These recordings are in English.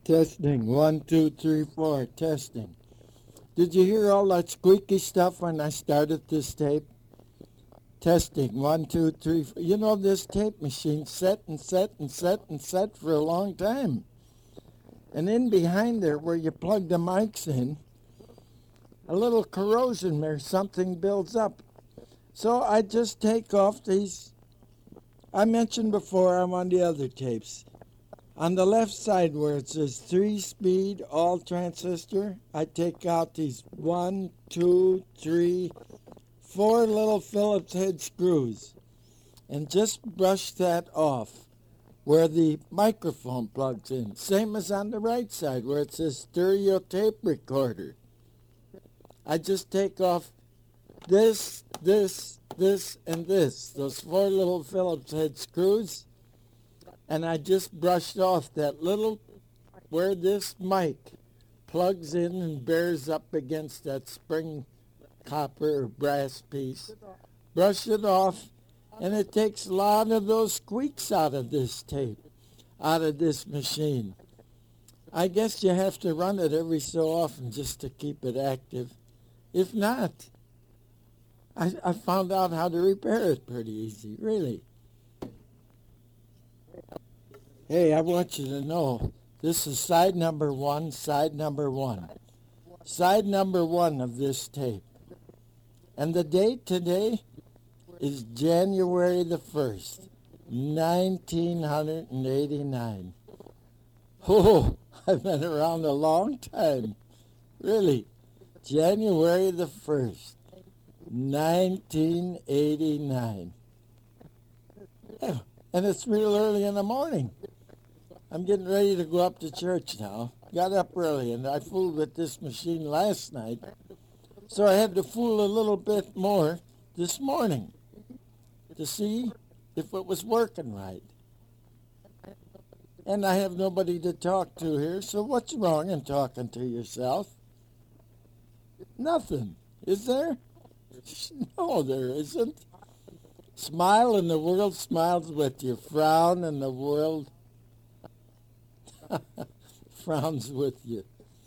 Testing. 1, 2, 3, 4. Testing. Did you hear all that squeaky stuff when I started this tape? Testing. 1, 2, 3, 4. You know, this tape machine set and set and set and set for a long time. And in behind there, where you plug the mics in, a little corrosion there, something builds up. So I just take off these. I mentioned before, I'm on the other tapes. On the left side where it says 3-speed all transistor, I take out these 1, 2, 3, 4 little Phillips head screws and just brush that off where the microphone plugs in. Same as on the right side where it says stereo tape recorder. I just take off this, and this, those 4 little Phillips head screws, and I just brushed off that little, where this mic plugs in and bears up against that spring copper or brass piece. Brush it off, and it takes a lot of those squeaks out of this tape, out of this machine. I guess you have to run it every so often just to keep it active. If not, I found out how to repair it pretty easy, really. Hey, I want you to know, this is side number 1, side number 1. Side number 1 of this tape. And the date today is January the 1st, 1989. Oh, I've been around a long time. Really. January the 1st, 1989. Yeah, and it's real early in the morning. I'm getting ready to go up to church now. Got up early, and I fooled with this machine last night. So I had to fool a little bit more this morning to see if it was working right. And I have nobody to talk to here, so what's wrong in talking to yourself? Nothing, is there? No, there isn't. Smile and the world smiles with you. Frown and the world frowns with you.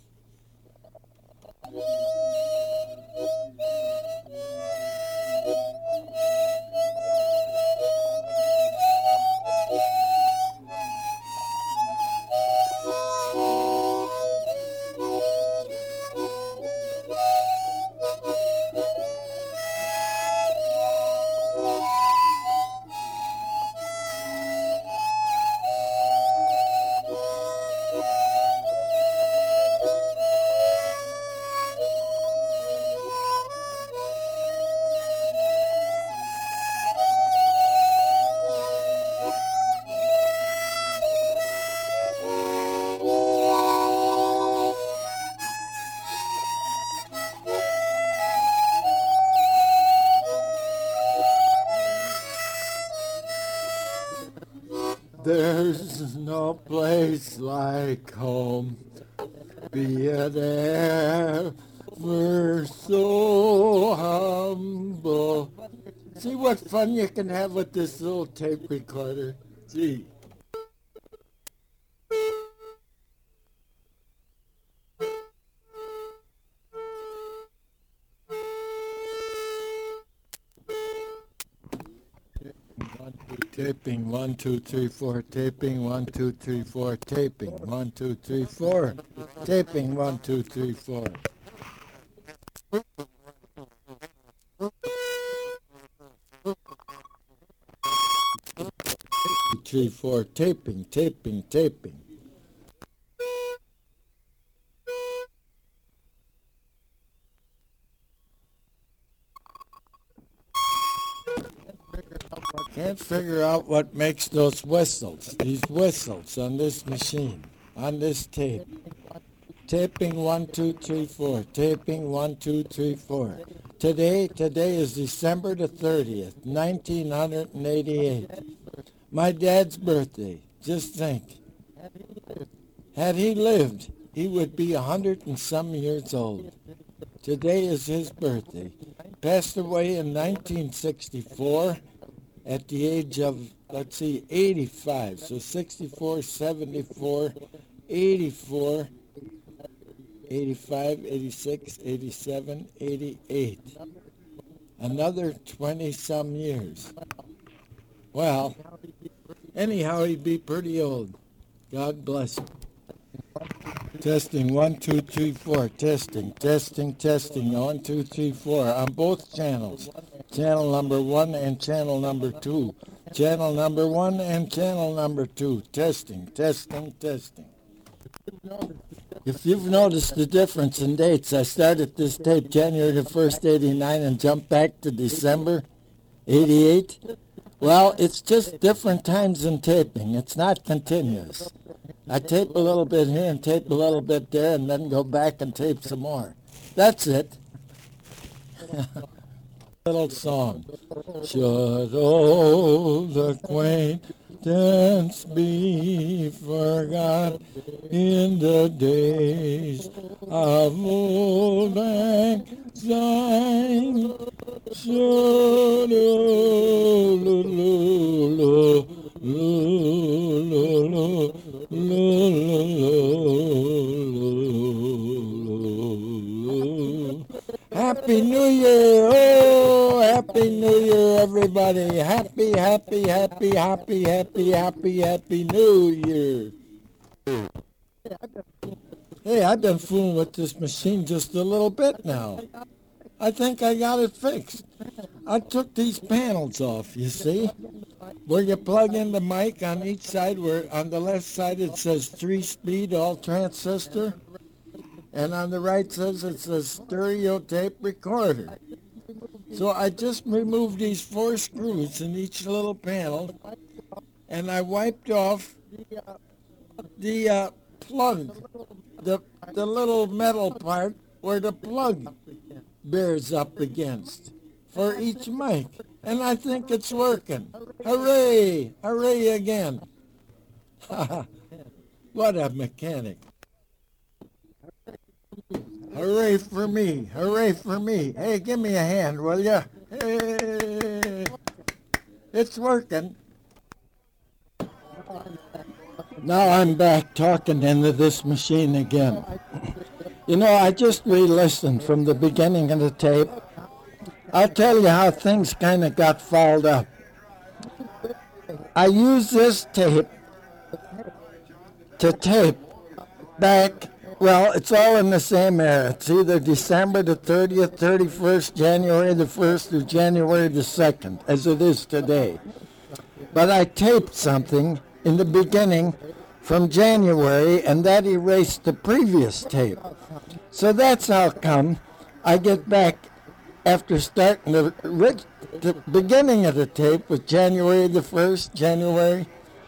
There's no place like home, be it ever so humble. See what fun you can have with this little tape recorder. Gee. Taping 1, 2, 3, 4. Taping 1, 2, 3, 4. Taping 1, 2, 3, 4. Taping 1, 2, 3, 4. 3, 4. Taping, taping, taping. Can't figure out what makes those whistles, these whistles on this machine, on this tape. Taping 1, 2, 3, 4. Taping 1, 2, 3, 4. Today is December the 30th, 1988. My dad's birthday. Just think. Had he lived, he would be 100 and some years old. Today is his birthday. Passed away in 1964. At the age of, 85, so 64, 74, 84, 85, 86, 87, 88. Another 20-some years. Well, anyhow, he'd be pretty old. God bless him. Testing, 1, 2, 3, 4. Testing, testing, testing. 1, 2, 3, 4 on both channels. Channel number 1 and channel number 2. Channel number 1 and channel number 2. Testing, testing, testing. If you've noticed the difference in dates, I started this tape January the 1st, 89 and jumped back to December 88. Well, it's just different times in taping. It's not continuous. I tape a little bit here and tape a little bit there and then go back and tape some more. That's it. Little song. Should old acquaintance be forgot in the days of old lang syne? Should Happy New Year! Oh, Happy New Year, everybody! Happy, happy, happy, happy, happy, happy, happy New Year! Hey, I've been fooling with this machine just a little bit now. I think I got it fixed. I took these panels off, you see, where you plug in the mic on each side, where on the left side it says 3-speed all transistor, and on the right says it's a stereo tape recorder. So I just removed these 4 screws in each little panel, and I wiped off the plug, the little metal part where the plug bears up against for each mic. And I think it's working. Hooray! Hooray again. What a mechanic. Hooray for me. Hooray for me. Hey, give me a hand, will ya? Hey, it's working. Now I'm back talking into this machine again. You know, I just re-listened from the beginning of the tape. I'll tell you how things kind of got fouled up. I used this tape to tape back, well, it's all in the same era. It's either December the 30th, 31st, January the 1st, or January the 2nd, as it is today. But I taped something in the beginning from January, and that erased the previous tape. So that's how come I get back after starting the beginning of the tape with January the 1st, January.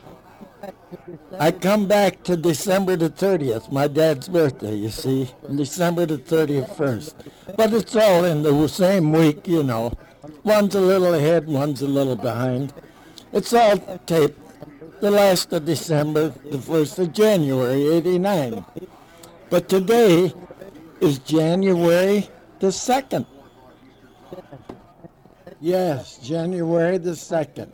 I come back to December the 30th, my dad's birthday, you see, December the 31st. But it's all in the same week, you know. One's a little ahead, one's a little behind. It's all taped the last of December, the 1st of January, 89. But today is January the 2nd. Yes, January the 2nd,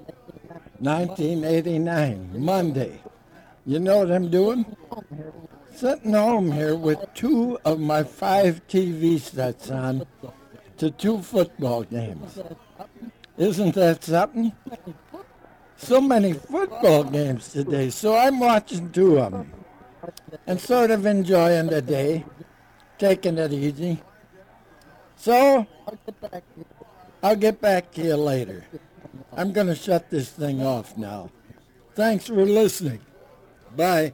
1989, Monday. You know what I'm doing? Sitting home here with 2 of my 5 TV sets on to 2 football games. Isn't that something? So many football games today, so I'm watching 2 of them and sort of enjoying the day, taking it easy. So, I'll get back to you later. I'm going to shut this thing off now. Thanks for listening. Bye.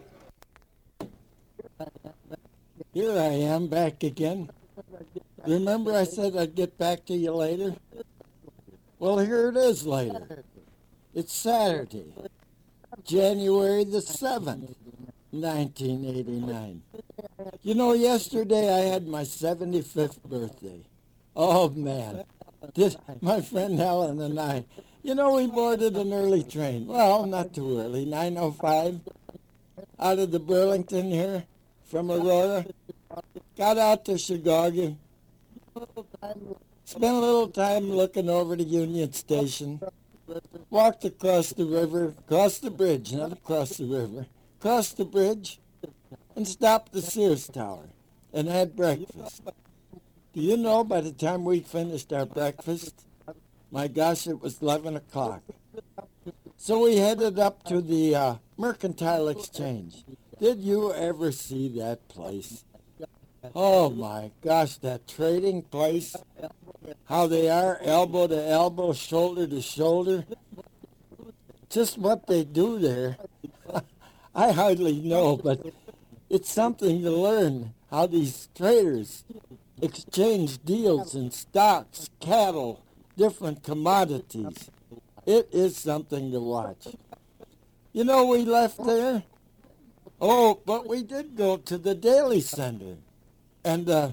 Here I am back again. Remember I said I'd get back to you later? Well, here it is later. It's Saturday, January the 7th, 1989. You know, yesterday I had my 75th birthday. Oh, man. My friend Helen and I, you know, we boarded an early train. Well, not too early, 9:05, out of the Burlington here from Aurora. Got out to Chicago. Spent a little time looking over the Union Station. Walked across the river, across the bridge, not across the river. Across the bridge. and stopped the Sears Tower and had breakfast. Do you know by the time we finished our breakfast, my gosh, it was 11 o'clock. So we headed up to the Mercantile Exchange. Did you ever see that place? Oh my gosh, that trading place. How they are elbow to elbow, shoulder to shoulder. Just what they do there, I hardly know, but it's something to learn how these traders exchange deals in stocks, cattle, different commodities. It is something to watch. You know, we left there. Oh, but we did go to the Daily Center and the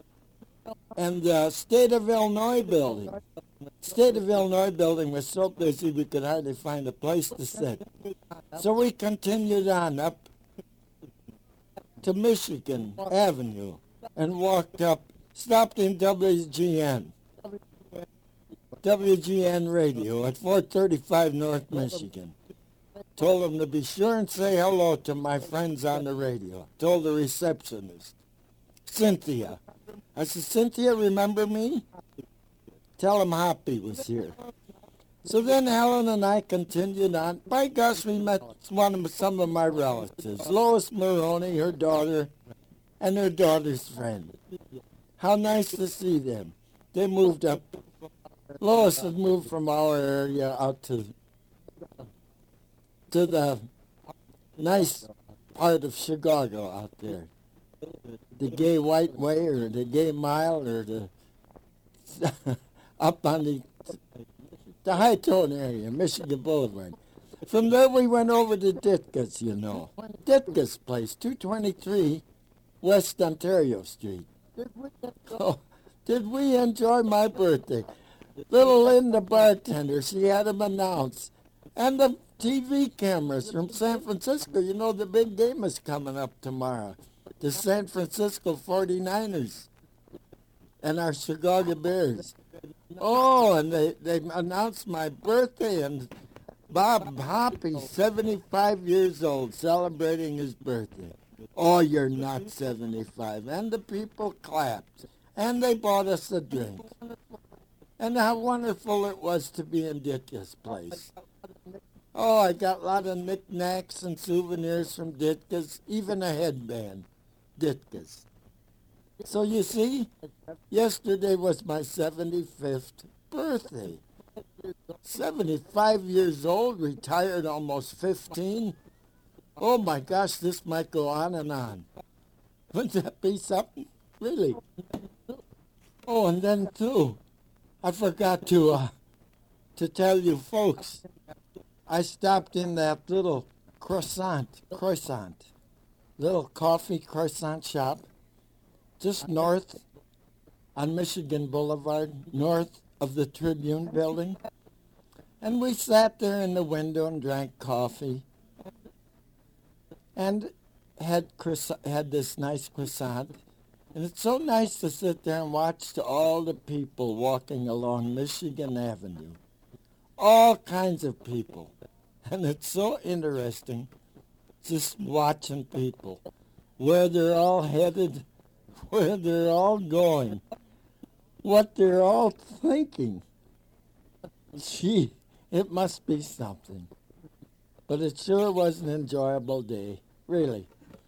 State of Illinois building. State of Illinois building was so busy we could hardly find a place to sit. So we continued on up to Michigan Avenue and walked up, stopped in WGN Radio at 435 North Michigan. Told them to be sure and say hello to my friends on the radio. Told the receptionist, Cynthia. I said, Cynthia, remember me? Tell them Hoppy was here. So then Helen and I continued on. By gosh, we met some of my relatives. Lois Maroney, her daughter, and her daughter's friend. How nice to see them. They moved up. Lois had moved from our area out to the nice part of Chicago out there. The Gay White Way or the Gay Mile or the up on the High-Tone area, Michigan Boulevard. From there we went over to Ditka's, you know. Ditka's place, 223 West Ontario Street. Oh, did we enjoy my birthday? Little Lynn, the bartender, she had him announce. And the TV cameras from San Francisco. You know, the big game is coming up tomorrow. The San Francisco 49ers and our Chicago Bears. Oh, and they announced my birthday, and Bob Hoppy, 75 years old, celebrating his birthday. Oh, you're not 75. And the people clapped, and they bought us a drink. And how wonderful it was to be in Ditka's place. Oh, I got a lot of knickknacks and souvenirs from Ditka's, even a headband, Ditka's. So you see, yesterday was my 75th birthday. 75 years old, retired almost 15. Oh my gosh, this might go on and on. Wouldn't that be something? Really? Oh, and then too, I forgot to tell you folks, I stopped in that little croissant, little coffee croissant shop, just north on Michigan Boulevard, north of the Tribune building. And we sat there in the window and drank coffee and had this nice croissant. And it's so nice to sit there and watch all the people walking along Michigan Avenue. All kinds of people. And it's so interesting just watching people, where they're all headed, where they're all going, what they're all thinking. Gee, it must be something. But it sure was an enjoyable day, really.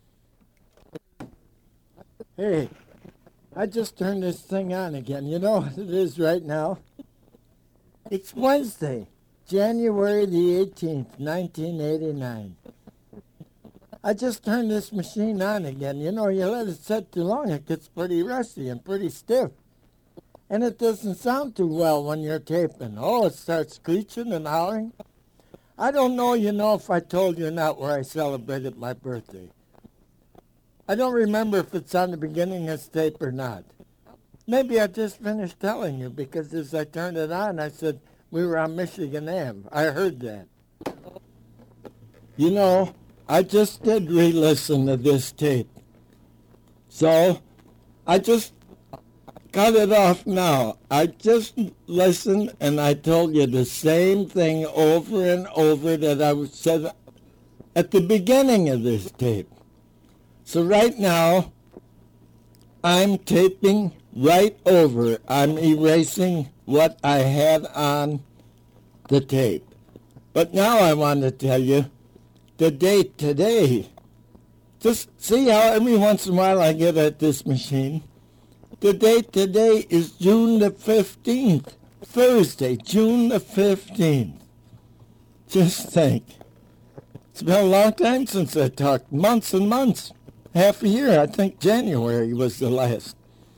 Hey, I just turned this thing on again. You know what it is right now? It's Wednesday, January the 18th, 1989. I just turned this machine on again. You know, you let it set too long, it gets pretty rusty and pretty stiff. And it doesn't sound too well when you're taping. Oh, it starts screeching and howling. I don't know, you know, if I told you or not where I celebrated my birthday. I don't remember if it's on the beginning of this tape or not. Maybe I just finished telling you, because as I turned it on, I said we were on Michigan Ave. I heard that. You know, I just did re-listen to this tape. So, I just cut it off now. I just listened and I told you the same thing over and over that I said at the beginning of this tape. So right now, I'm taping right over. I'm erasing what I had on the tape. But now I want to tell you the date today. Just see how every once in a while I get at this machine. The date today is June the 15th, Thursday, June the 15th. Just think. It's been a long time since I talked, months and months. Half a year, I think January was the last.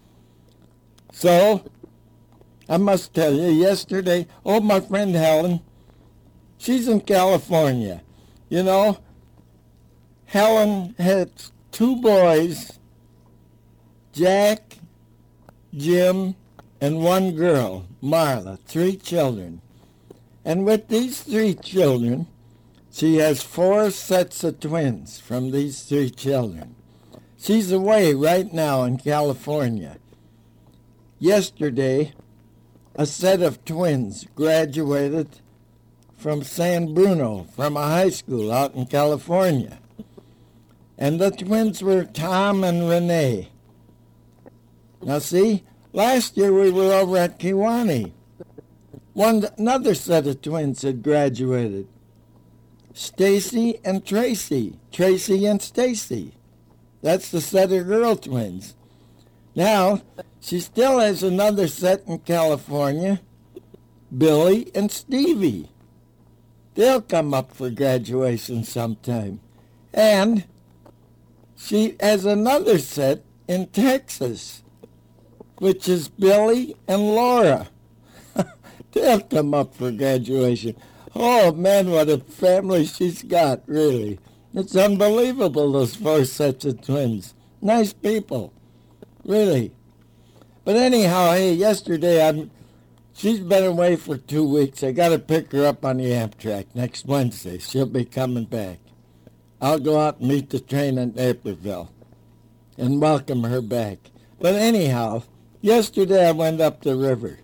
So, I must tell you, yesterday, my friend Helen, she's in California. You know, Helen had 2 boys, Jack, Jim, and 1 girl, Marla, 3 children. And with these 3 children, she has 4 sets of twins from these 3 children. She's away right now in California. Yesterday, a set of twins graduated from San Bruno, from a high school out in California. And the twins were Tom and Renee. Now see, last year we were over at Kewanee. Another set of twins had graduated. Stacy and Tracy. Tracy and Stacy. That's the set of girl twins. Now, she still has another set in California, Billy and Stevie. They'll come up for graduation sometime. And she has another set in Texas, which is Billy and Laura. They'll come up for graduation. Oh, man, what a family she's got, really. It's unbelievable, those 4 sets of twins. Nice people, really. But anyhow, hey, yesterday, she's been away for 2 weeks. I got to pick her up on the Amtrak next Wednesday. She'll be coming back. I'll go out and meet the train in Naperville and welcome her back. But anyhow, yesterday I went up the river.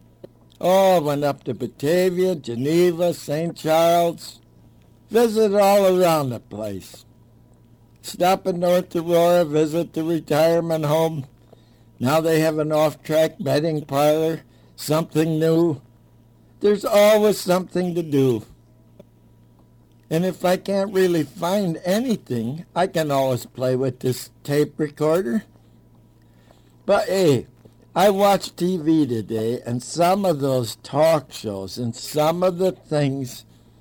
I went up to Batavia, Geneva, St. Charles. Visit all around the place. Stop in North Aurora, visit the retirement home. Now they have an off-track betting parlor, something new. There's always something to do. And if I can't really find anything, I can always play with this tape recorder. But hey, I watched TV today, and some of those talk shows and some of the things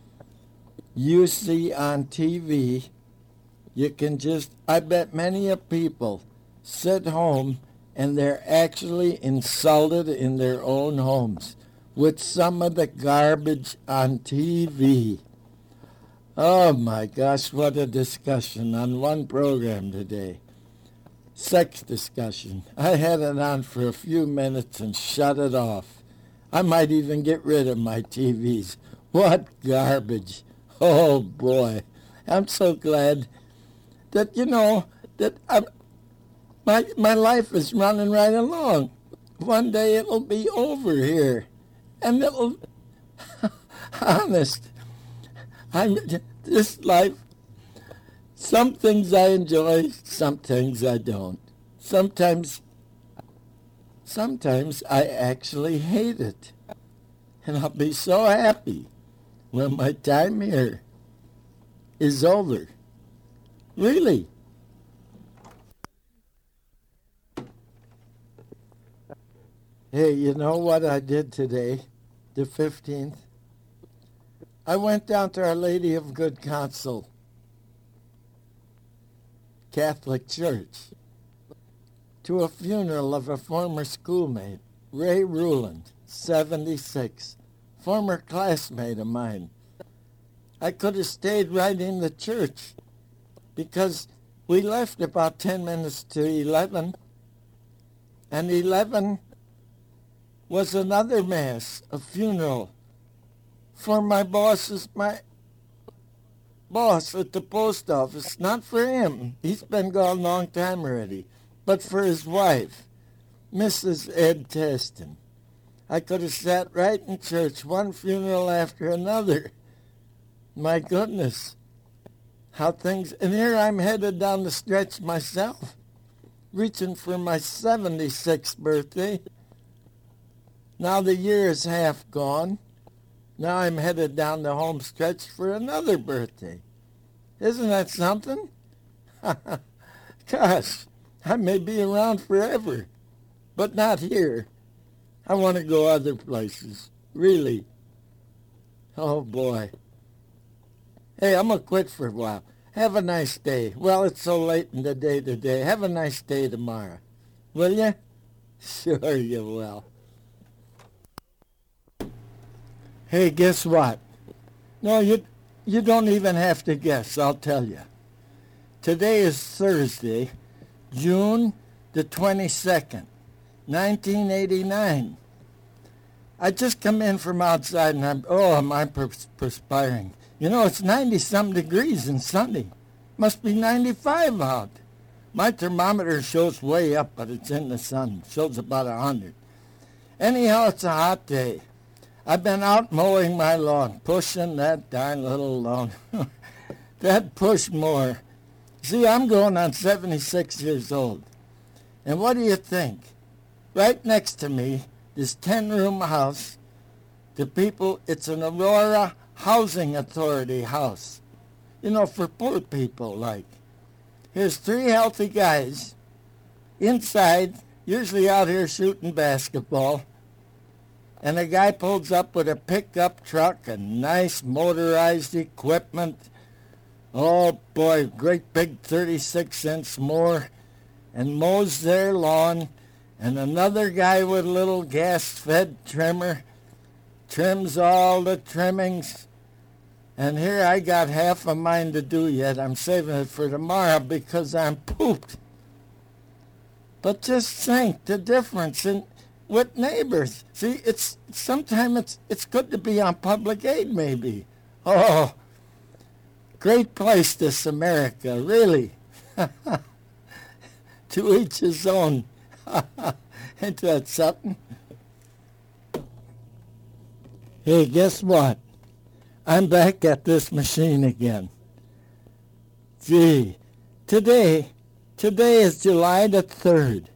you see on TV, you can I bet many of people sit home and they're actually insulted in their own homes with some of the garbage on TV. Oh my gosh, what a discussion on one program today. Sex discussion. I had it on for a few minutes and shut it off. I might even get rid of my TVs. What garbage. Oh boy. I'm so glad that, that my life is running right along. One day it'll be over here. And it'll, honest, this life, some things I enjoy, some things I don't. Sometimes I actually hate it. And I'll be so happy when my time here is over. Really. Hey, you know what I did today, the 15th? I went down to Our Lady of Good Counsel Catholic Church to a funeral of a former schoolmate, Ray Ruland, 76, former classmate of mine. I could have stayed right in the church because we left about 10 minutes to 11, and 11 was another mass, a funeral for my boss at the post office. Not for him. He's been gone a long time already. But for his wife, Mrs. Ed Teston. I could have sat right in church, one funeral after another. My goodness. how things, and here I'm headed down the stretch myself, reaching for my 76th birthday. Now the year is half gone. Now I'm headed down the home stretch for another birthday. Isn't that something? Gosh, I may be around forever, but not here. I want to go other places, really. Oh, boy. Hey, I'm going to quit for a while. Have a nice day. Well, it's so late in the day today. Have a nice day tomorrow. Will you? Sure you will. Hey, guess what? No, you don't even have to guess. I'll tell you. Today is Thursday, June the 22nd, 1989. I just come in from outside and I'm perspiring. You know, it's 90-some degrees and sunny. Must be 95 out. My thermometer shows way up, but it's in the sun. Shows about 100. Anyhow, it's a hot day. I've been out mowing my lawn, pushing that darn little lawn. That push mower. See, I'm going on 76 years old. And what do you think? Right next to me, this 10-room house, it's an Aurora Housing Authority house. You know, for poor people, like. Here's 3 healthy guys inside, usually out here shooting basketball. And a guy pulls up with a pickup truck and nice motorized equipment. Oh, boy, great big 36-inch mower, and mows their lawn. And another guy with a little gas-fed trimmer trims all the trimmings. And here I got half a mind to do yet. I'm saving it for tomorrow because I'm pooped. But just think the difference with neighbors. See, sometimes it's good to be on public aid, maybe. Oh, great place, this America, really. To each his own. Ain't that something? Hey, guess what? I'm back at this machine again. Gee, today is July the 3rd,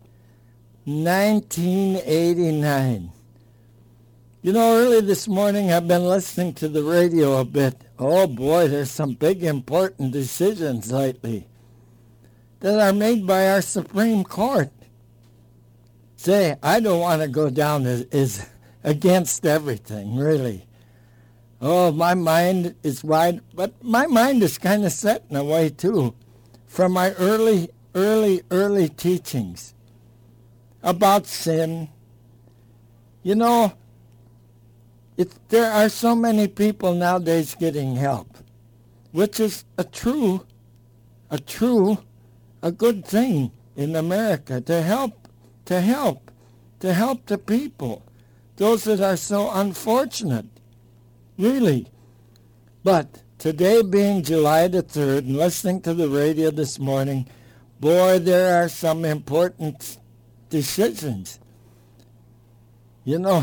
1989. You know, early this morning I've been listening to the radio a bit. Oh boy, there's some big important decisions lately that are made by our Supreme Court. Say, I don't want to go down as against everything, really. Oh, my mind is wide, but my mind is kind of set in a way, too, from my early teachings about sin. You know, there are so many people nowadays getting help, which is a good thing in America, to help the people, those that are so unfortunate, really. But today being July the 3rd, and listening to the radio this morning, boy, there are some important decisions. You know,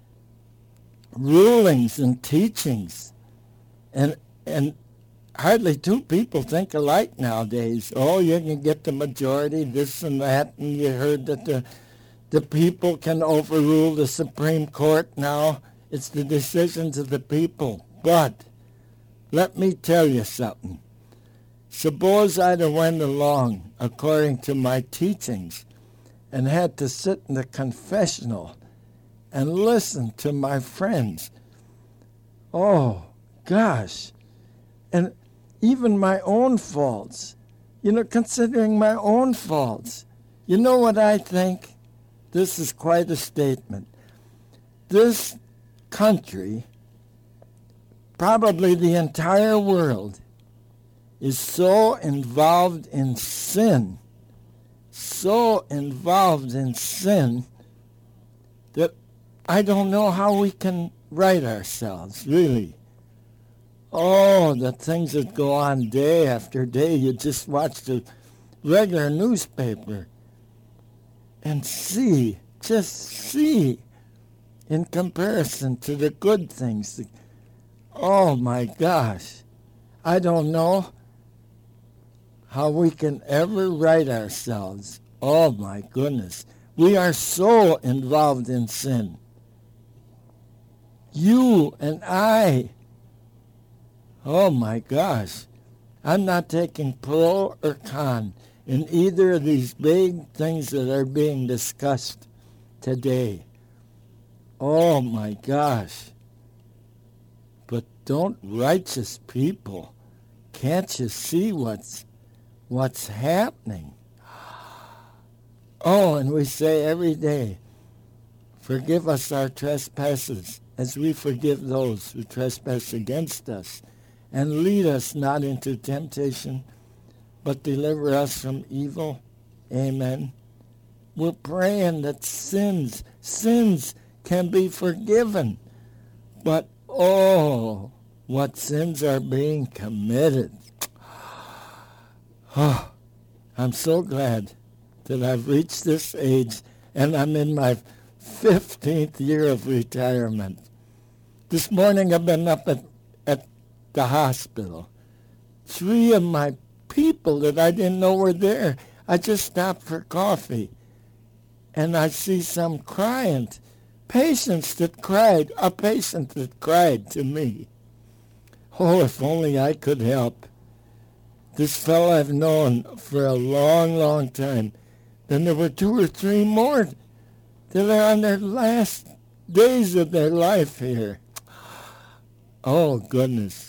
rulings and teachings, and hardly 2 people think alike nowadays. Oh, you can get the majority, this and that, and you heard that the people can overrule the Supreme Court now. It's the decisions of the people. But let me tell you something. Suppose I'd have went along according to my teachings and had to sit in the confessional and listen to my friends. Oh, gosh. And even my own faults. You know, considering my own faults. You know what I think? This is quite a statement. This country, probably the entire world, is so involved in sin, that I don't know how we can right ourselves, really. Oh, the things that go on day after day. You just watch the regular newspaper and just see, in comparison to the good things. Oh, my gosh. I don't know. how we can ever right ourselves. Oh, my goodness. We are so involved in sin. You and I. Oh, my gosh. I'm not taking pro or con in either of these big things that are being discussed today. Oh, my gosh. But don't righteous people, can't you see what's happening? Oh, and we say every day, forgive us our trespasses as we forgive those who trespass against us. And lead us not into temptation, but deliver us from evil. Amen. We're praying that sins can be forgiven. But, oh, what sins are being committed. Oh, I'm so glad that I've reached this age, and I'm in my 15th year of retirement. This morning I've been up at the hospital. 3 of my people that I didn't know were there. I just stopped for coffee, and I see some crying. Patients that cried, a patient that cried to me. Oh, if only I could help. This fellow I've known for a long, long time. Then there were 2 or 3 more that are on their last days of their life here. Oh, goodness.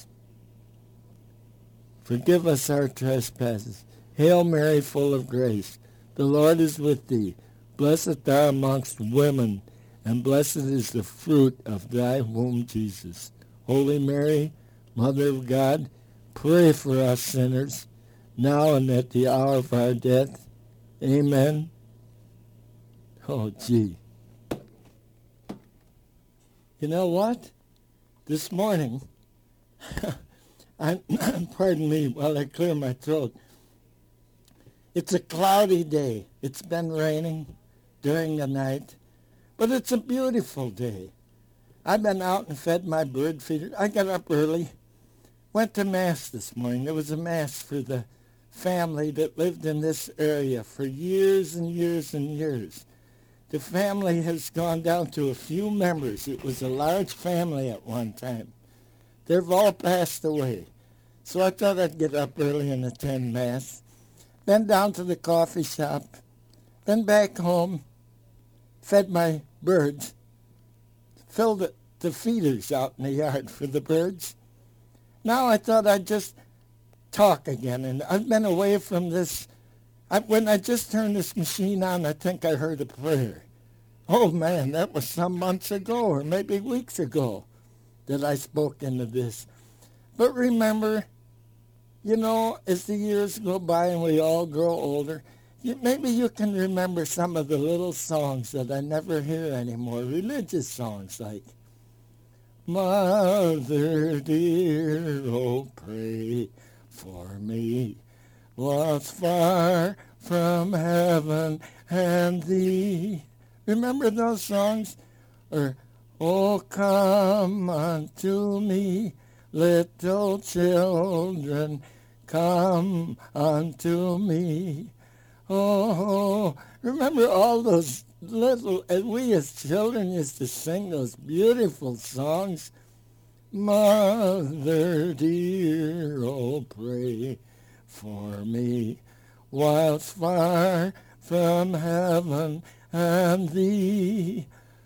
Forgive us our trespasses. Hail Mary, full of grace. The Lord is with thee. Blessed thou amongst women, and blessed is the fruit of thy womb, Jesus. Holy Mary, Mother of God, pray for us sinners, now and at the hour of our death. Amen. Oh, gee. You know what? This morning, pardon me while I clear my throat. It's a cloudy day. It's been raining during the night, but it's a beautiful day. I've been out and fed my bird feeder. I got up early, went to Mass this morning. There was a Mass for the family that lived in this area for years and years and years. The family has gone down to a few members. It was a large family at one time. They've all passed away. So I thought I'd get up early and attend Mass. Then down to the coffee shop. Then back home. Fed my birds. Filled the feeders out in the yard for the birds. Now I thought I'd just talk again. And I've been away from this. When I just turned this machine on, I think I heard a prayer. Oh, man, that was some months ago or maybe weeks ago that I spoke into this. But remember, you know, as the years go by and we all grow older, maybe you can remember some of the little songs that I never hear anymore, religious songs like, Mother dear, oh, pray for me, was far from heaven and thee. Remember those songs? Or, oh, come unto me, little children, come unto me. Oh, remember all those little, and we as children used to sing those beautiful songs. Mother dear, oh, pray for me, whilst far from heaven and thee.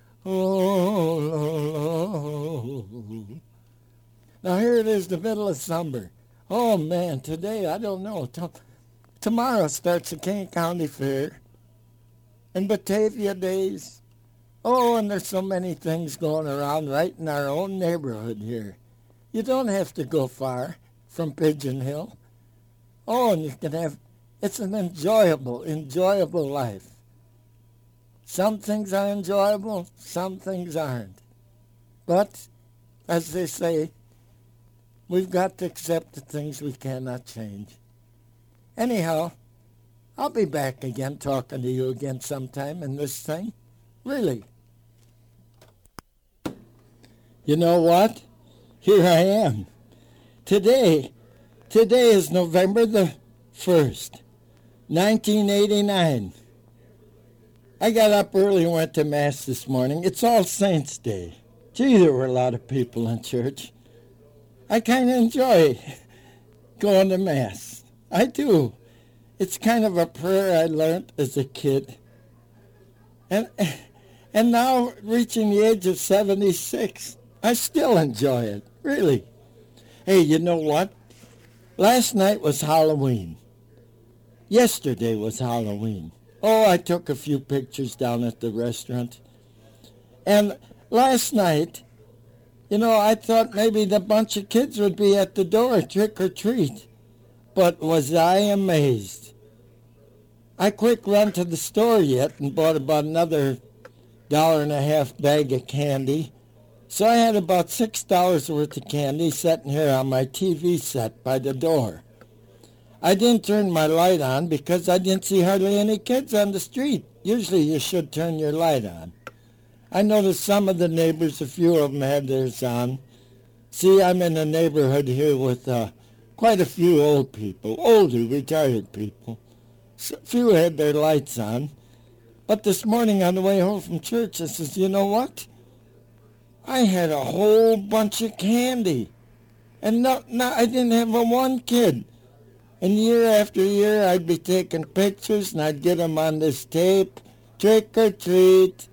Oh, now here it is, the middle of summer. Oh, man, today, I don't know. Tomorrow starts the Kane County Fair and Batavia Days. Oh, and there's so many things going around right in our own neighborhood here. You don't have to go far from Pigeon Hill. Oh, and you can have, it's an enjoyable life. Some things are enjoyable, some things aren't. But, as they say, we've got to accept the things we cannot change. Anyhow, I'll be back again talking to you again sometime in this thing. Really. You know what? Here I am. Today is November the 1st, 1989. I got up early and went to Mass this morning. It's All Saints Day. Gee, there were a lot of people in church. I kind of enjoy going to Mass. I do. It's kind of a prayer I learned as a kid. And now, reaching the age of 76, I still enjoy it, really. Hey, you know what? Last night was Halloween. Yesterday was Halloween. Oh, I took a few pictures down at the restaurant. And last night, I thought maybe the bunch of kids would be at the door, trick or treat. But was I amazed. I quick run to the store yet and bought about another $1.50 bag of candy. So I had about $6 worth of candy sitting here on my TV set by the door. I didn't turn my light on because I didn't see hardly any kids on the street. Usually you should turn your light on. I noticed some of the neighbors, a few of them had theirs on. See, I'm in a neighborhood here with quite a few old people, older, retired people. So a few had their lights on. But this morning on the way home from church, I says, you know what? I had a whole bunch of candy. And I didn't have one kid. And year after year, I'd be taking pictures, and I'd get them on this tape, trick or treat,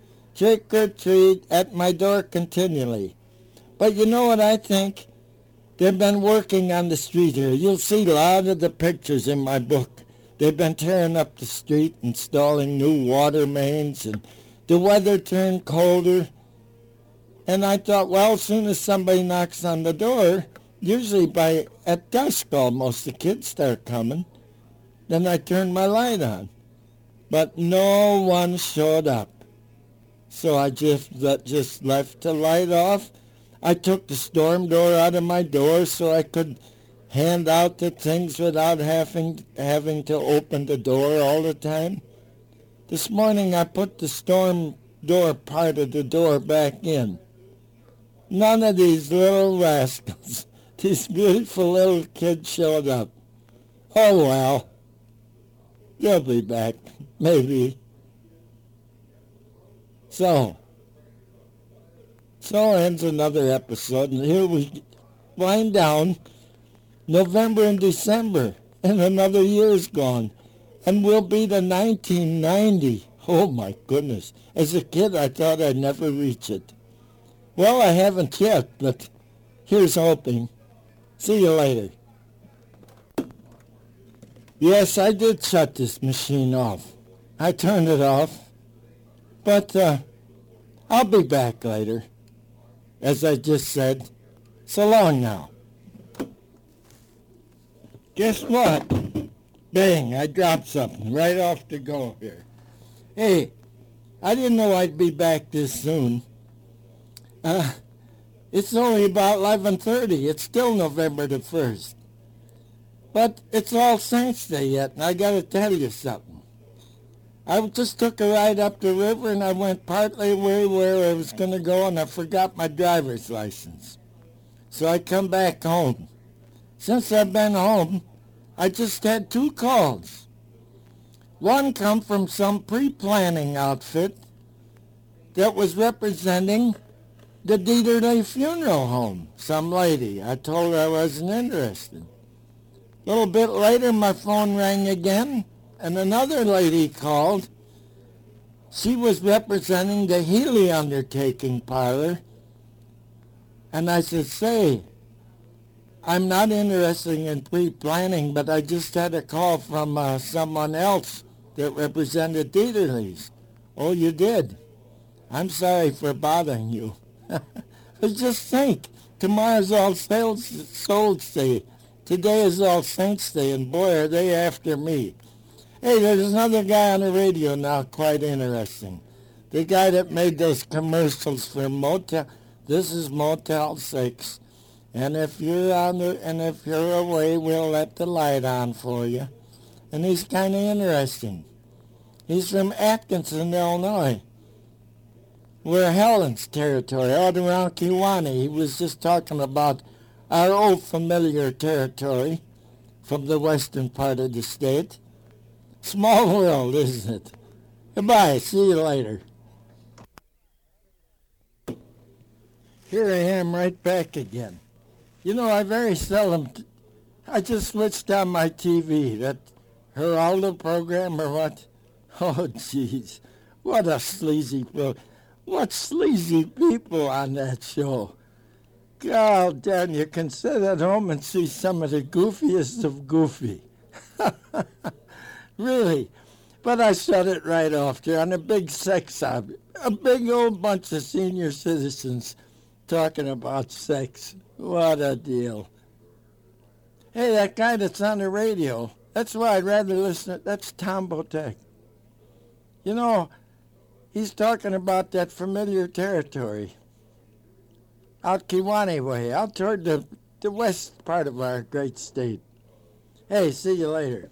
at my door continually. But you know what I think? They've been working on the street here. You'll see a lot of the pictures in my book. They've been tearing up the street, installing new water mains, and the weather turned colder. And I thought, well, as soon as somebody knocks on the door, usually at dusk almost, the kids start coming. Then I turned my light on. But no one showed up. So I just left the light off. I took the storm door out of my door so I could hand out the things without having to open the door all the time. This morning I put the storm door part of the door back in. None of these little rascals, these beautiful little kids showed up. Oh well, they'll be back, maybe. So ends another episode, and here we wind down November and December, and another year's gone, and we'll be to 1990. Oh my goodness. As a kid, I thought I'd never reach it. Well, I haven't yet, but here's hoping. See you later. Yes, I did shut this machine off. I turned it off, but I'll be back later. As I just said, so long now. Guess what? Bang, I dropped something right off the go here. Hey, I didn't know I'd be back this soon. It's only about 11:30. It's still November the 1st. But it's All Saints Day yet, and I got to tell you something. I just took a ride up the river, and I went partly where I was going to go, and I forgot my driver's license. So I come back home. Since I've been home, I just had 2 calls. One come from some pre-planning outfit that was representing the Dieterle Funeral Home, some lady. I told her I wasn't interested. A little bit later, my phone rang again, and another lady called. She was representing the Healy Undertaking Parlor. And I said, say, I'm not interested in pre-planning, but I just had a call from someone else that represented Dieterle's. Oh, you did? I'm sorry for bothering you. But just think, tomorrow's All Souls Day. Today is All Saints Day, and boy, are they after me. Hey, there's another guy on the radio now, quite interesting. The guy that made those commercials for Motel. This is Motel 6. And if you're away, we'll let the light on for you. And he's kind of interesting. He's from Atkinson, Illinois. We're Helen's territory, out around Kewanee. He was just talking about our old familiar territory. from the western part of the state. Small world, isn't it? Goodbye. See you later. Here I am right back again. You know, I very seldom... I just switched on my TV. That Geraldo program or what? Oh, jeez. What a sleazy... What sleazy people on that show. God damn, you can sit at home and see some of the goofiest of goofy. Really. But I shut it right off. They're on a big sex object. A big old bunch of senior citizens talking about sex. What a deal. Hey, that guy that's on the radio, that's why I'd rather listen to, that's Tom Botek. You know, he's talking about that familiar territory. Out Kewanee way, out toward the west part of our great state. Hey, see you later.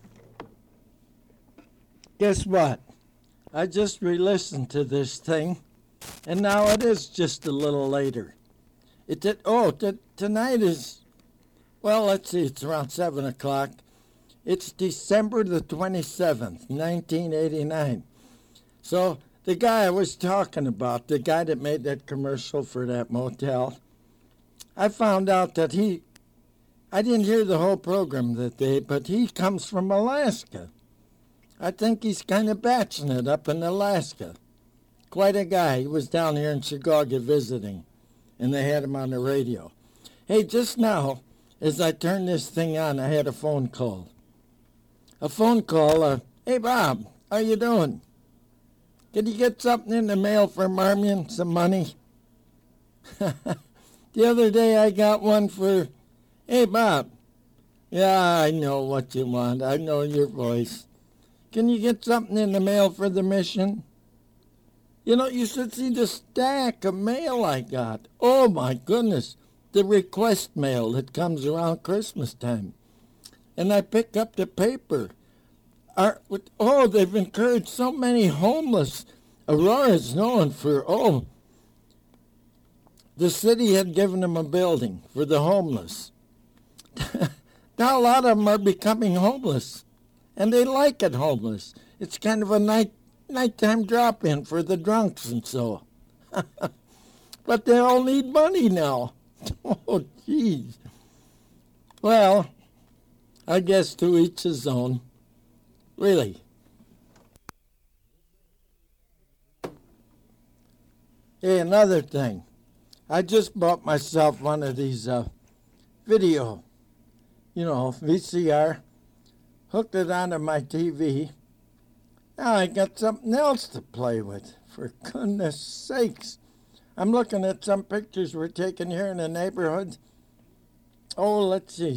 Guess what? I just re-listened to this thing, and now it is just a little later. Tonight is, well, let's see, it's around 7 o'clock. It's December the 27th, 1989. So the guy I was talking about, the guy that made that commercial for that motel, I found out that I didn't hear the whole program that day, but he comes from Alaska. I think he's kind of batching it up in Alaska. Quite a guy. He was down here in Chicago visiting, and they had him on the radio. Hey, just now, as I turned this thing on, I had a phone call. Hey, Bob, how you doing? Did you get something in the mail for Marmion, some money? The other day I got one for, hey, Bob. Yeah, I know what you want. I know your voice. Can you get something in the mail for the mission? You know, you should see the stack of mail I got. Oh, my goodness. The request mail that comes around Christmas time. And I pick up the paper. They've encouraged so many homeless. Aurora's known for, the city had given them a building for the homeless. Now a lot of them are becoming homeless. And they like it homeless. It's kind of a nighttime drop-in for the drunks and so. But they all need money now. Oh, jeez. Well, I guess to each his own. Really. Hey, another thing. I just bought myself one of these video, VCR. Hooked it onto my TV. Now I got something else to play with, for goodness sakes. I'm looking at some pictures we're taking here in the neighborhood. Oh, let's see,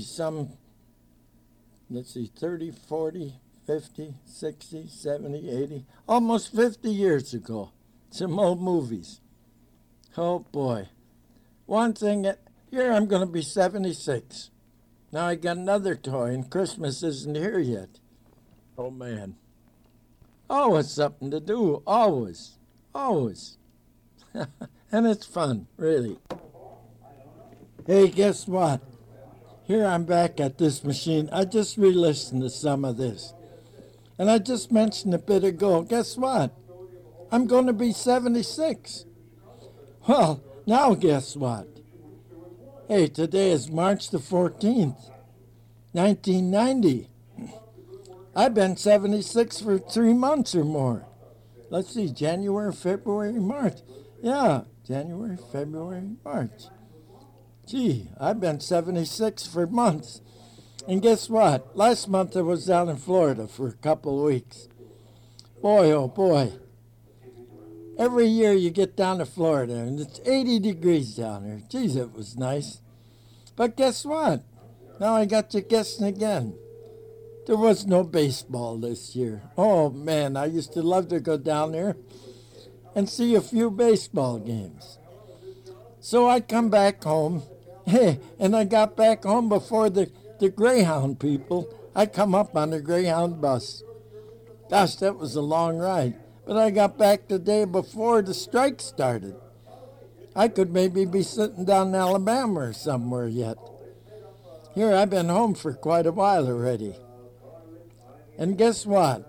30, 40, 50, 60, 70, 80, almost 50 years ago. Some old movies. Oh, boy. One thing, here I'm going to be 76. Now I got another toy, and Christmas isn't here yet. Oh, man. Always something to do, always. Always. And it's fun, really. Hey, guess what? Here I'm back at this machine. I just re-listened to some of this. And I just mentioned a bit ago, guess what? I'm going to be 76. Well, now guess what? Hey, today is March the 14th, 1990. I've been 76 for 3 months or more. Let's see, January, February, March. Yeah, January, February, March. Gee, I've been 76 for months. And guess what? Last month I was down in Florida for a couple of weeks. Boy, oh boy. Every year you get down to Florida, and it's 80 degrees down there. Geez, it was nice. But guess what? Now I got you guessing again. There was no baseball this year. Oh, man, I used to love to go down there and see a few baseball games. So I come back home, and I got back home before the Greyhound people. I come up on the Greyhound bus. Gosh, that was a long ride. But I got back the day before the strike started. I could maybe be sitting down in Alabama or somewhere yet. Here, I've been home for quite a while already. And guess what?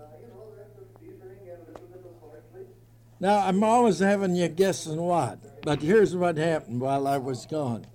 Now, I'm always having you guessing what, but here's what happened while I was gone.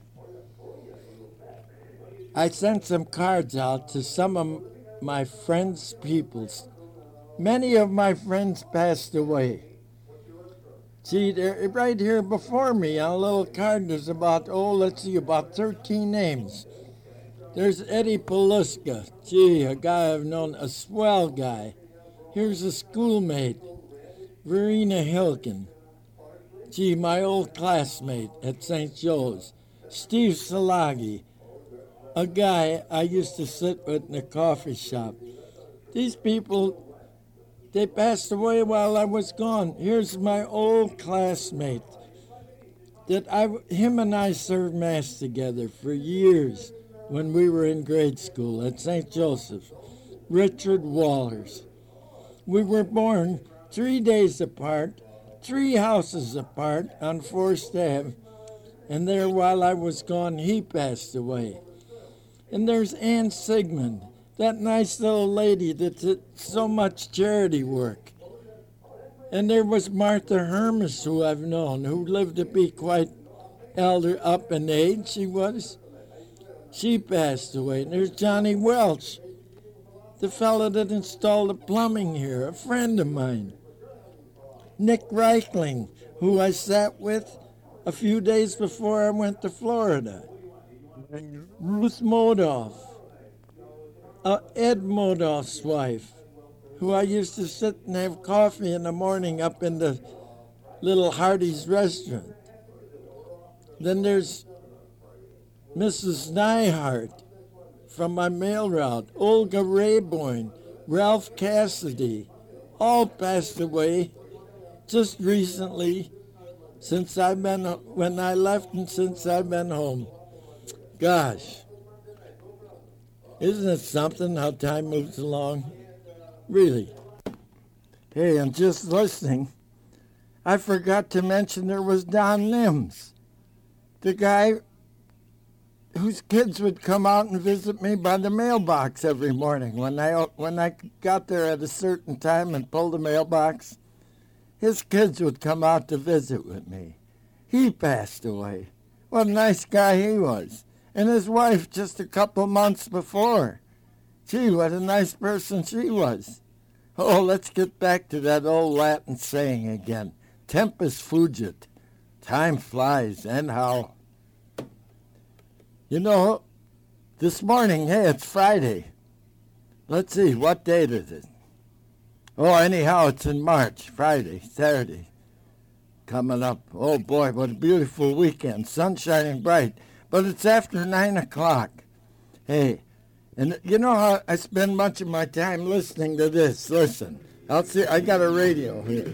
I sent some cards out to some of my friends' peoples. Many of my friends passed away. See, they're right here before me on a little card. There's about 13 names. There's Eddie Paluska. Gee, a guy I've known, a swell guy. Here's a schoolmate, Verena Hilkin. Gee, my old classmate at St. Joe's. Steve Salagi, a guy I used to sit with in a coffee shop. These people, they passed away while I was gone. Here's my old classmate him and I served Mass together for years when we were in grade school at St. Joseph's, Richard Wallers. We were born 3 days apart, 3 houses apart on Forest Ave, and there while I was gone, he passed away. And there's Ann Sigmund, that nice little lady that did so much charity work. And there was Martha Hermes, who I've known, who lived to be quite elder up in age, she was. She passed away. And there's Johnny Welch, the fellow that installed the plumbing here, a friend of mine. Nick Reichling, who I sat with a few days before I went to Florida. Ruth Modoff, Ed Modoff's wife, who I used to sit and have coffee in the morning up in the little Hardee's restaurant. Then there's Mrs. Nyhart from my mail route, Olga Rayborn, Ralph Cassidy, all passed away just recently when I left and since I've been home. Gosh, isn't it something how time moves along? Really. Hey, and just listening, I forgot to mention there was Don Limbs, the guy whose kids would come out and visit me by the mailbox every morning. When I got there at a certain time and pulled the mailbox, his kids would come out to visit with me. He passed away. What a nice guy he was. And his wife just a couple months before. Gee, what a nice person she was. Oh, let's get back to that old Latin saying again. Tempus fugit. Time flies, and how. You know, this morning, hey, it's Friday. Let's see, what date is it? Oh, anyhow, it's in March, Friday, Saturday. Coming up. Oh, boy, what a beautiful weekend. Sun shining bright. But it's after 9 o'clock. Hey, and you know how I spend much of my time listening to this. Listen, I got a radio here.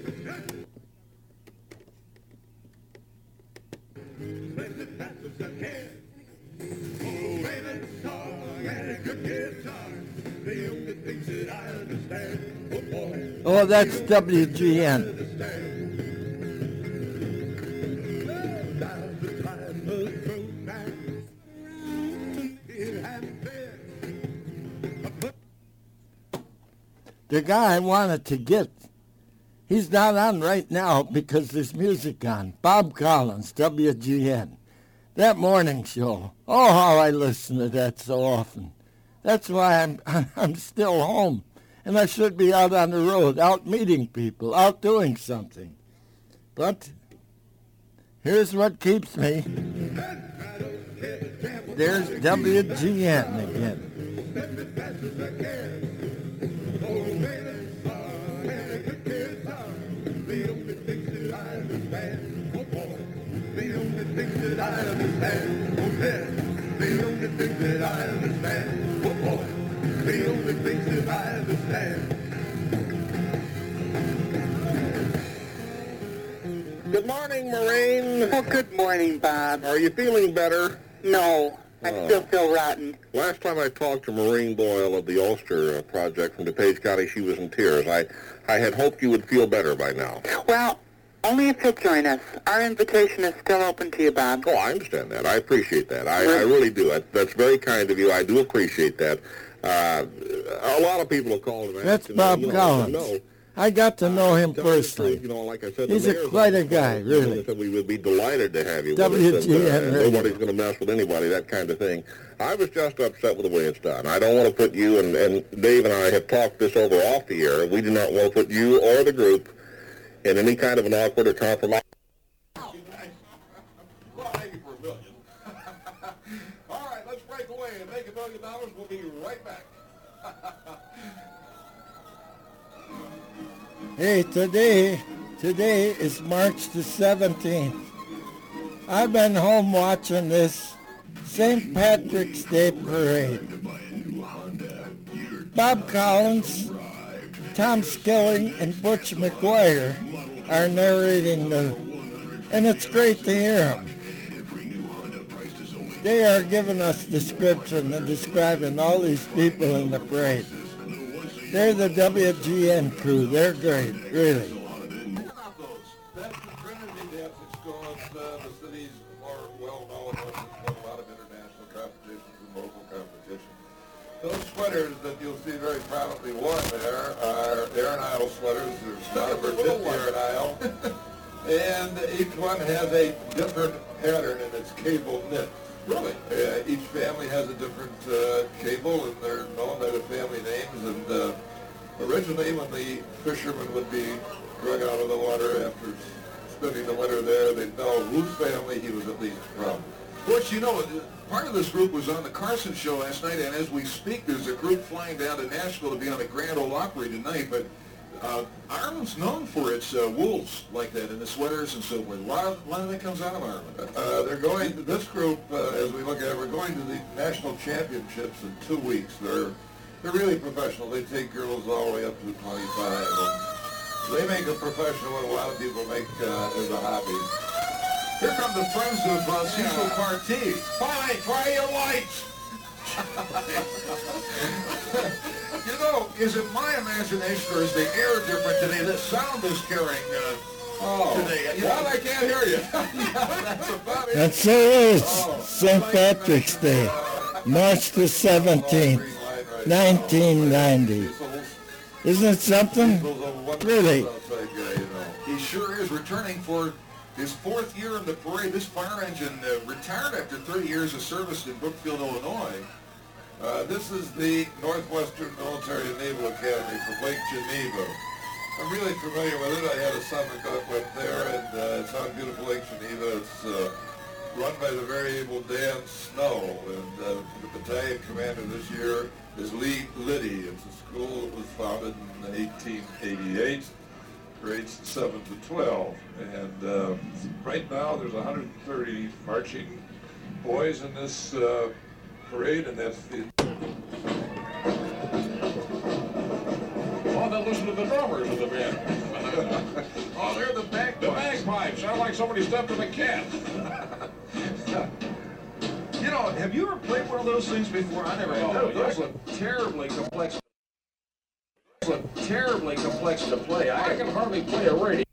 Oh, that's WGN. The guy I wanted to get, he's not on right now because there's music on. Bob Collins, WGN. That morning show. Oh, how I listen to that so often. That's why I'm still home. And I should be out on the road, out meeting people, out doing something. But here's what keeps me. There's WGN again. Good morning, Maureen. Oh, good morning, Bob. Are you feeling better? No, I still feel rotten. Last time I talked to Maureen Boyle of the Ulster Project from DuPage County, she was in tears. I had hoped you would feel better by now. Well, Only if you'll join us. Our invitation is still open to you, Bob. Oh, I understand that. I appreciate that. I really do. That's very kind of you. I do appreciate that. A lot of people have called and That's asked, Bob Collins. No. I got to know him Tell you the personally. truth, like I said, He's the mayor's quite a on the guy, phone. really. They said we would be delighted to have you with us. WGN And Radio. nobody's going to mess with anybody, that kind of thing. I was just upset with the way it's done. I don't want to put you, and Dave and I have talked this over off the air. We do not want to put you or the group in any kind of an awkward or compromise. Well, thank you for $1 million. All right, let's break away and make $1 million. We'll be right back. Hey, today is March the 17th. I've been home watching this St. Patrick's Day parade. Bob Collins, Tom Skilling, and Butch McGuire are narrating and it's great to hear them. They are giving us description and describing all these people in the parade. They're the WGN crew. They're great, really. That's the Trinity Dancing School. The city's more well-known ones. It's won a lot of international competitions and local competitions. Those sweaters that you'll see very prominently worn there are Aaron Isle sweaters. There's not a Virginia Aaron Isle. And each one has a different pattern in its cable knit. Really? Each family has a different cable, and they're known by the family names. And originally, when the fishermen would be drug out of the water after spending the winter there, they'd know whose family he was at least from. Butch, you know, part of this group was on the Carson show last night, and as we speak, there's a group flying down to Nashville to be on the Grand Ole Opry tonight, but Ireland's known for its wools like that, and the sweaters and so forth. A lot of that comes out of Ireland. They're going, this group, as we look at it, we're going to the national championships in 2 weeks. They're really professional. They take girls all the way up to 25. And they make a professional what a lot of people make as a hobby. Here come the friends of Cecil Partee. Fine, try your lights. You know, is it my imagination or is the air different today? The sound is carrying today. You know, Well, I can't hear you. that's about it. And so is St. Patrick's Day, March the 17th, 1990. Isn't it something? Really? He sure is returning for his 4th year in the parade. This fire engine retired after 30 years of service in Brookfield, Illinois. This is the Northwestern Military and Naval Academy from Lake Geneva. I'm really familiar with it. I had a son that went there, and it's on beautiful Lake Geneva. It's run by the very able Dan Snow, and the battalion commander this year is Lee Liddy. It's a school that was founded in 1888, grades 7 to 12, and right now there's 130 marching boys in this parade, and that's the... Oh, then listen to the drummers of the band. Oh, they're the bagpipes. The bagpipes sound like somebody stepped on a cat. You know, have you ever played one of those things before? I never have. Oh, Those yeah. look terribly complex. To play. I can hardly play a radio.